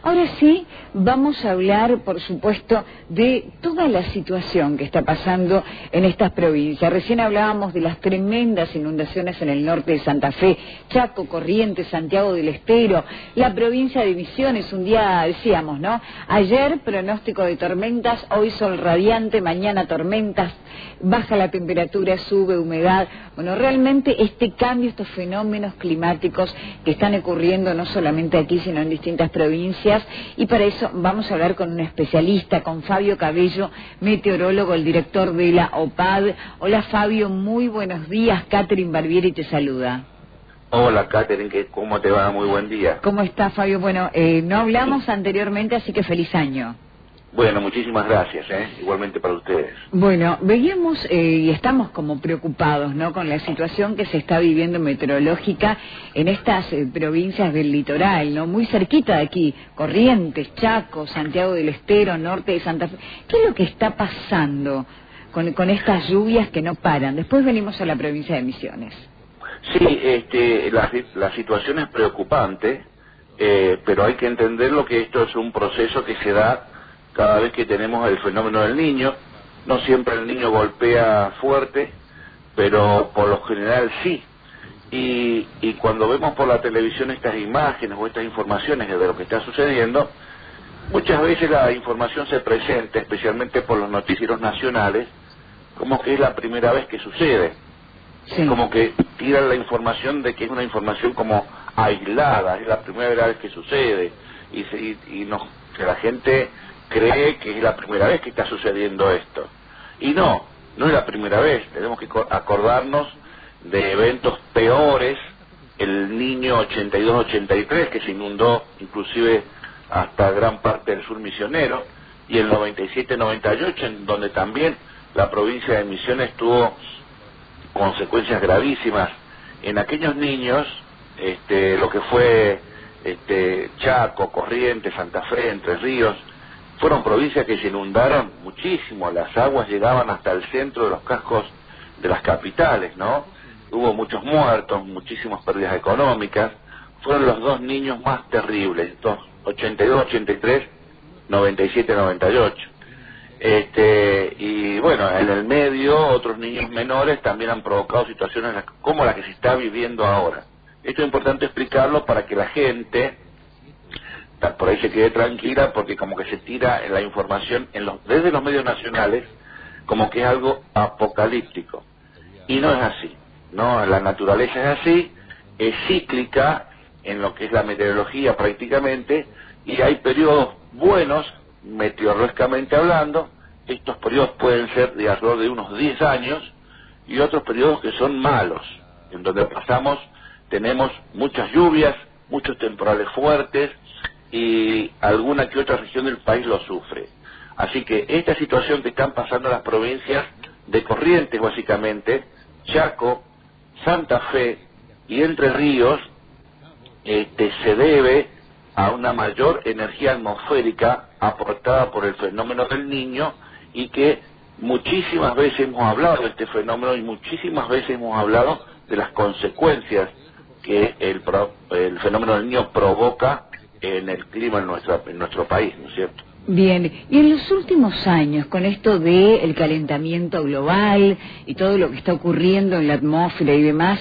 Ahora sí, vamos a hablar, por supuesto, de toda la situación que está pasando en estas provincias. Recién hablábamos de las tremendas inundaciones en el norte de Santa Fe, Chaco, Corrientes, Santiago del Estero, la provincia de Misiones. Un día decíamos, ¿no? Ayer pronóstico de tormentas, hoy sol radiante, mañana tormentas, baja la temperatura, sube humedad. Bueno, realmente este cambio, estos fenómenos climáticos que están ocurriendo no solamente aquí, sino en distintas provincias. Y para eso vamos a hablar con un especialista, con Fabio Cabello, meteorólogo, el director de la OPAD. Hola Fabio, muy buenos días. Catherine Barbieri te saluda. Hola Catherine, ¿cómo te va? Muy buen día. ¿Cómo está Fabio? Bueno, no hablamos anteriormente, así que feliz año. Bueno, muchísimas gracias, igualmente para ustedes. Bueno, veíamos y estamos como preocupados, ¿no?, con la situación que se está viviendo meteorológica en estas provincias del litoral, ¿no?, muy cerquita de aquí, Corrientes, Chaco, Santiago del Estero, norte de Santa Fe. ¿Qué es lo que está pasando con estas lluvias que no paran? Después venimos a la provincia de Misiones. Sí, la situación es preocupante, pero hay que entenderlo que esto es un proceso que se da cada vez que tenemos el fenómeno del Niño. No siempre el Niño golpea fuerte, pero por lo general sí. Y cuando vemos por la televisión estas imágenes o estas informaciones de lo que está sucediendo, muchas veces la información se presenta, especialmente por los noticieros nacionales, como que es la primera vez que sucede. Sí. Como que tiran la información de que es una información como aislada, es la primera vez que sucede, que la gente cree que es la primera vez que está sucediendo esto. Y no es la primera vez. Tenemos que acordarnos de eventos peores, el Niño 82-83, que se inundó inclusive hasta gran parte del sur misionero, y el 97-98, en donde también la provincia de Misiones tuvo consecuencias gravísimas en aquellos niños. Lo que fue Chaco, Corrientes, Santa Fe, Entre Ríos, fueron provincias que se inundaron muchísimo. Las aguas llegaban hasta el centro de los cascos de las capitales, ¿no? Hubo muchos muertos, muchísimas pérdidas económicas. Fueron los dos niños más terribles, 82-83, 97-98. Y bueno, en el medio otros niños menores también han provocado situaciones como la que se está viviendo ahora. Esto es importante explicarlo para que la gente por ahí se quede tranquila, porque como que se tira la información desde los medios nacionales como que es algo apocalíptico, y no es así, no, la naturaleza es así, es cíclica en lo que es la meteorología prácticamente, y hay periodos buenos meteorológicamente hablando. Estos periodos pueden ser de alrededor de unos 10 años, y otros periodos que son malos, en donde tenemos muchas lluvias, muchos temporales fuertes, y alguna que otra región del país lo sufre. Así que esta situación que están pasando en las provincias de Corrientes, básicamente, Chaco, Santa Fe y Entre Ríos, se debe a una mayor energía atmosférica aportada por el fenómeno del Niño, y que muchísimas veces hemos hablado de este fenómeno y muchísimas veces hemos hablado de las consecuencias que el fenómeno del Niño provoca en el clima en nuestro país, ¿no es cierto? Bien, y en los últimos años, con esto del calentamiento global y todo lo que está ocurriendo en la atmósfera y demás,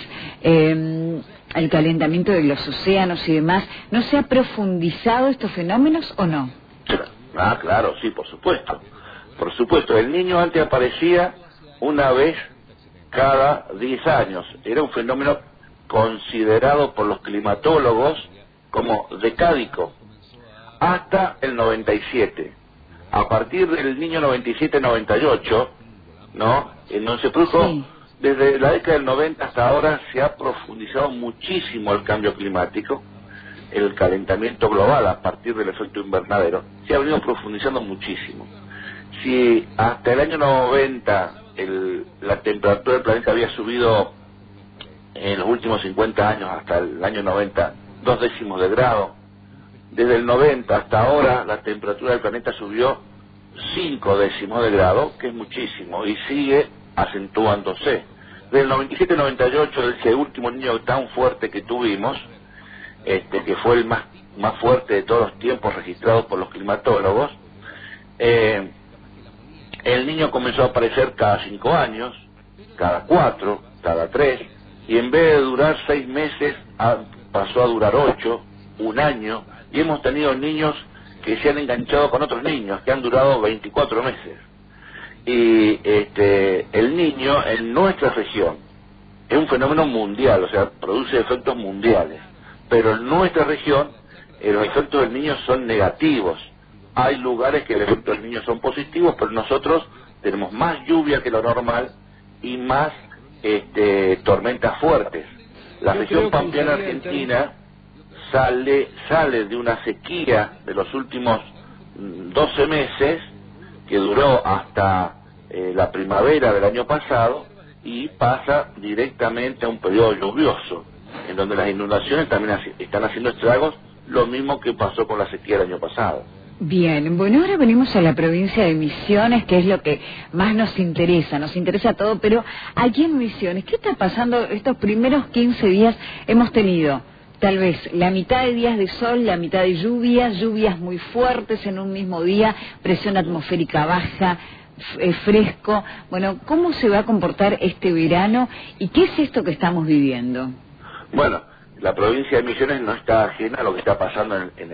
el calentamiento de los océanos y demás, ¿no se ha profundizado estos fenómenos o no? Ah, claro, sí, por supuesto. Por supuesto, el Niño antes aparecía una vez cada 10 años. Era un fenómeno considerado por los climatólogos como decádico, hasta el 97. A partir del Niño 97-98, ¿no? Se produjo, sí. Desde la década del 90 hasta ahora se ha profundizado muchísimo el cambio climático, el calentamiento global a partir del efecto invernadero, se ha venido profundizando muchísimo. Si hasta el año 90 la temperatura del planeta había subido en los últimos 50 años, hasta el año 90, 2 décimos de grado, desde el 90 hasta ahora la temperatura del planeta subió 5 décimos de grado, que es muchísimo, y sigue acentuándose. Desde el 97-98, ese último Niño tan fuerte que tuvimos, que fue el más más fuerte de todos los tiempos registrados por los climatólogos, el niño comenzó a aparecer cada 5 años, cada 4, cada 3, y en vez de durar 6 meses, pasó a durar 8, 1 año, y hemos tenido niños que se han enganchado con otros niños, que han durado 24 meses. Y el niño en nuestra región es un fenómeno mundial, o sea, produce efectos mundiales, pero en nuestra región los efectos del niño son negativos. Hay lugares que los efectos del niño son positivos, pero nosotros tenemos más lluvia que lo normal y más tormentas fuertes. La región pampeana argentina sale de una sequía de los últimos 12 meses, que duró hasta la primavera del año pasado, y pasa directamente a un periodo lluvioso, en donde las inundaciones también están haciendo estragos, lo mismo que pasó con la sequía del año pasado. Bien, bueno, ahora venimos a la provincia de Misiones, que es lo que más nos interesa todo, pero aquí en Misiones, ¿qué está pasando estos primeros 15 días? Hemos tenido tal vez la mitad de días de sol, la mitad de lluvias muy fuertes en un mismo día, presión atmosférica baja, fresco. Bueno, ¿cómo se va a comportar este verano y qué es esto que estamos viviendo? Bueno, la provincia de Misiones no está ajena a lo que está pasando en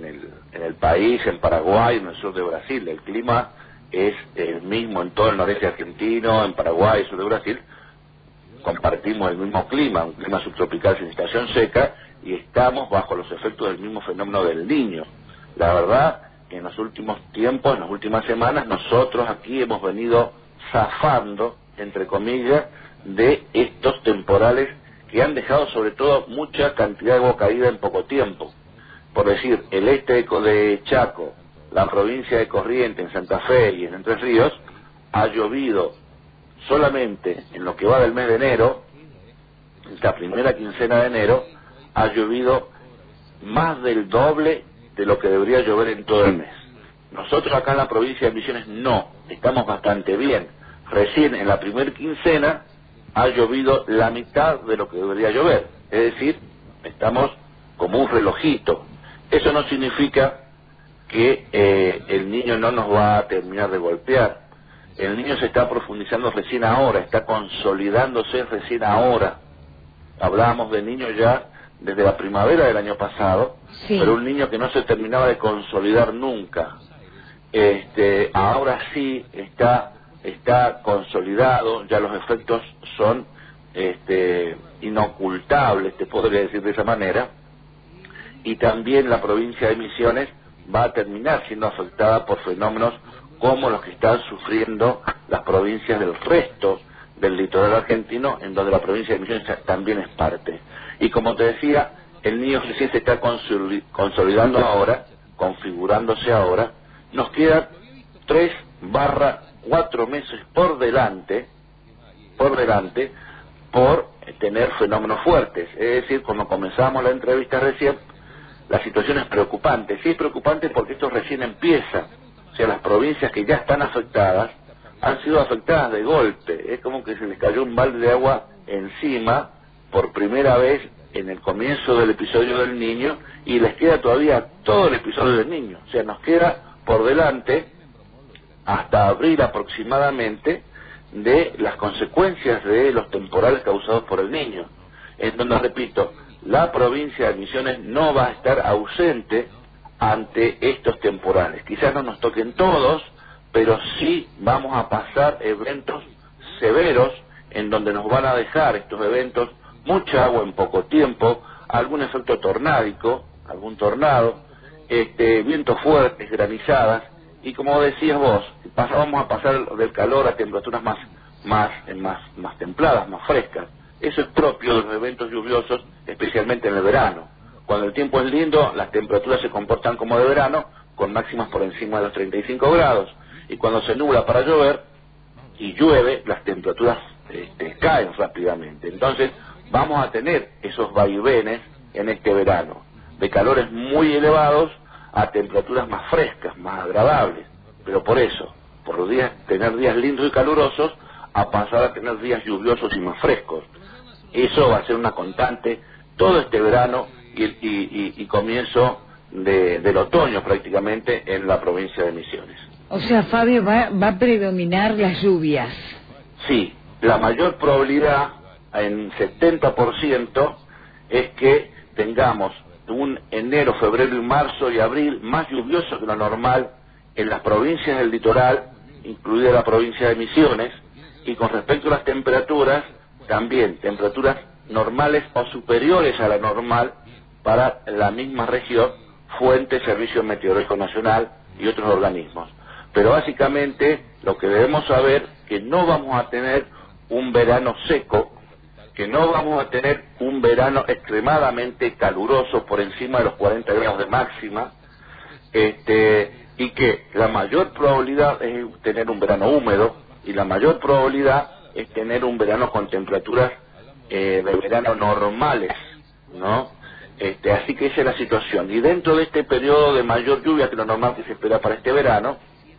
el país, en Paraguay, en el sur de Brasil. El clima es el mismo en todo el noreste argentino, en Paraguay, sur de Brasil. Compartimos el mismo clima, un clima subtropical sin estación seca, y estamos bajo los efectos del mismo fenómeno del Niño. La verdad que en los últimos tiempos, en las últimas semanas, nosotros aquí hemos venido zafando, entre comillas, de estos temporales que han dejado sobre todo mucha cantidad de agua caída en poco tiempo. Por decir, el este de Chaco, la provincia de Corrientes, en Santa Fe y en Entre Ríos, ha llovido solamente en lo que va del mes de enero, la primera quincena de enero, ha llovido más del doble de lo que debería llover en todo el mes. Nosotros acá en la provincia de Misiones no, estamos bastante bien. Recién en la primera quincena ha llovido la mitad de lo que debería llover, es decir, estamos como un relojito. Eso no significa que el Niño no nos va a terminar de golpear. El Niño se está profundizando recién ahora, está consolidándose recién ahora. Hablábamos de Niño ya desde la primavera del año pasado, sí, pero un Niño que no se terminaba de consolidar nunca. Ahora sí está consolidado, ya los efectos son inocultables, te podría decir de esa manera, y también la provincia de Misiones va a terminar siendo afectada por fenómenos como los que están sufriendo las provincias del resto del litoral argentino, en donde la provincia de Misiones también es parte. Y como te decía, el Niño recién se está consolidando ahora, configurándose ahora. Nos quedan 3-4 meses por delante por tener fenómenos fuertes. Es decir, cuando comenzamos la entrevista recién, la situación es preocupante. Sí, es preocupante porque esto recién empieza. O sea, las provincias que ya están afectadas han sido afectadas de golpe. Es como que se les cayó un balde de agua encima por primera vez en el comienzo del episodio del Niño, y les queda todavía todo el episodio del Niño. O sea, nos queda por delante hasta abril aproximadamente de las consecuencias de los temporales causados por el Niño, en donde, repito, la provincia de Misiones no va a estar ausente ante estos temporales. Quizás no nos toquen todos, pero sí vamos a pasar eventos severos en donde nos van a dejar estos eventos mucha agua en poco tiempo, algún efecto tornádico, algún tornado, vientos fuertes, granizadas, y como decías vos, vamos a pasar del calor a temperaturas más templadas, más frescas. Eso es propio de los eventos lluviosos, especialmente en el verano. Cuando el tiempo es lindo, las temperaturas se comportan como de verano, con máximas por encima de los 35 grados. Y cuando se nubla para llover, y llueve, las temperaturas caen rápidamente. Entonces, vamos a tener esos vaivenes en este verano, de calores muy elevados a temperaturas más frescas, más agradables. Pero por eso, por tener días lindos y calurosos, a pasar a tener días lluviosos y más frescos. Eso va a ser una constante todo este verano y comienzo del otoño prácticamente en la provincia de Misiones. O sea, Fabio, va a predominar las lluvias. Sí, la mayor probabilidad, en 70%, es que tengamos un enero, febrero y marzo y abril más lluvioso que lo normal en las provincias del litoral, incluida la provincia de Misiones, y con respecto a las temperaturas, también temperaturas normales o superiores a la normal para la misma región, fuente Servicio Meteorológico Nacional y otros organismos. Pero básicamente lo que debemos saber que no vamos a tener un verano seco, que no vamos a tener un verano extremadamente caluroso por encima de los 40 grados de máxima, y que la mayor probabilidad es tener un verano húmedo y la mayor probabilidad es tener un verano con temperaturas de verano normales, ¿no? Así que esa es la situación. Y dentro de este periodo de mayor lluvia que lo normal que se espera para este verano,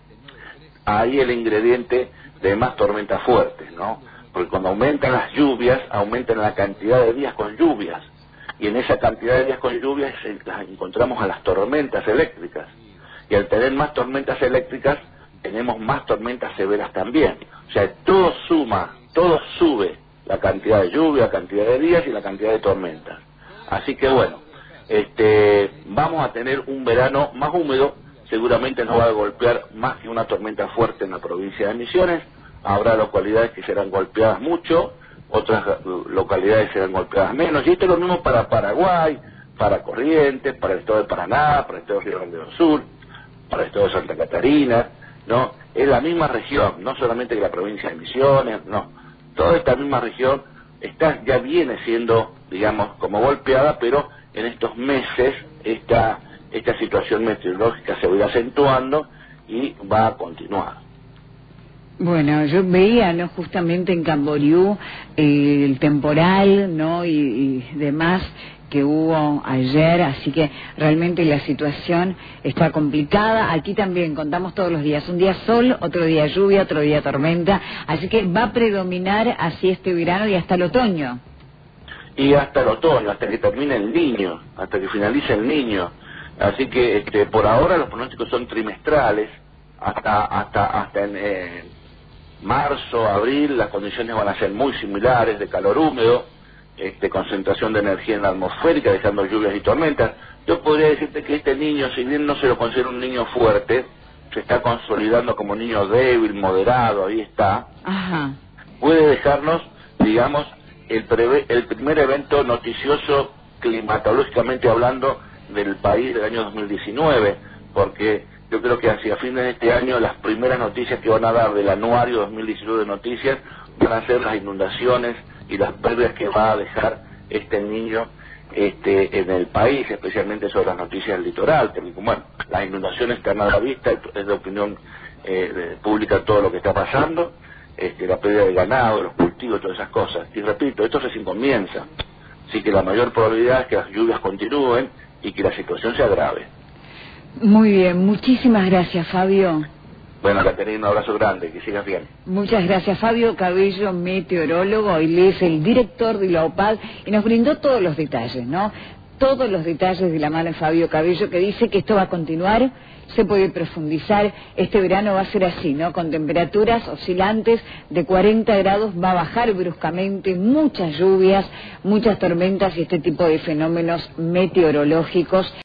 hay el ingrediente de más tormentas fuertes, ¿no? Porque cuando aumentan las lluvias, aumentan la cantidad de días con lluvias. Y en esa cantidad de días con lluvias las encontramos a las tormentas eléctricas. Y al tener más tormentas eléctricas, tenemos más tormentas severas también. O sea, todo suma, todo sube, la cantidad de lluvia, la cantidad de días y la cantidad de tormentas. Así que bueno, vamos a tener un verano más húmedo, seguramente nos va a golpear más que una tormenta fuerte en la provincia de Misiones. Habrá localidades que serán golpeadas mucho, otras localidades serán golpeadas menos, y esto es lo mismo para Paraguay, para Corrientes, para el estado de Paraná, para el estado de Río Grande do Sur, para el estado de Santa Catarina, ¿no? Es la misma región, no solamente que la provincia de Misiones, no, toda esta misma región ya viene siendo, digamos, como golpeada, pero en estos meses esta situación meteorológica se va a ir acentuando y va a continuar. Bueno, yo veía, ¿no?, justamente en Camboriú el temporal, ¿no?, y demás que hubo ayer, así que realmente la situación está complicada. Aquí también contamos todos los días, un día sol, otro día lluvia, otro día tormenta, así que va a predominar así este verano y hasta el otoño. Y hasta el otoño, hasta que termine el Niño, hasta que finalice el Niño. Así que por ahora los pronósticos son trimestrales, hasta en marzo, abril, las condiciones van a ser muy similares, de calor húmedo, concentración de energía en la atmosférica, dejando lluvias y tormentas. Yo podría decirte que este niño, si bien no se lo considera un niño fuerte, se está consolidando como niño débil, moderado, ahí está. Ajá. Puede dejarnos, digamos, el primer evento noticioso climatológicamente hablando del país del año 2019, porque yo creo que hacia fines de este año las primeras noticias que van a dar del anuario 2019 de noticias van a ser las inundaciones y las pérdidas que va a dejar este niño en el país, especialmente sobre las noticias del litoral. Bueno, las inundaciones están a la vista, es de opinión pública todo lo que está pasando, la pérdida de ganado, los cultivos, todas esas cosas. Y repito, esto recién comienza, así que la mayor probabilidad es que las lluvias continúen y que la situación se agrave. Muy bien, muchísimas gracias, Fabio. Bueno, Caterina, un abrazo grande, que sigas bien. Muchas gracias, Fabio Cabello, meteorólogo, él es el director de la OPAD y nos brindó todos los detalles, ¿no? Todos los detalles de la mano de Fabio Cabello, que dice que esto va a continuar, se puede profundizar, este verano va a ser así, ¿no? Con temperaturas oscilantes de 40 grados, va a bajar bruscamente, muchas lluvias, muchas tormentas y este tipo de fenómenos meteorológicos.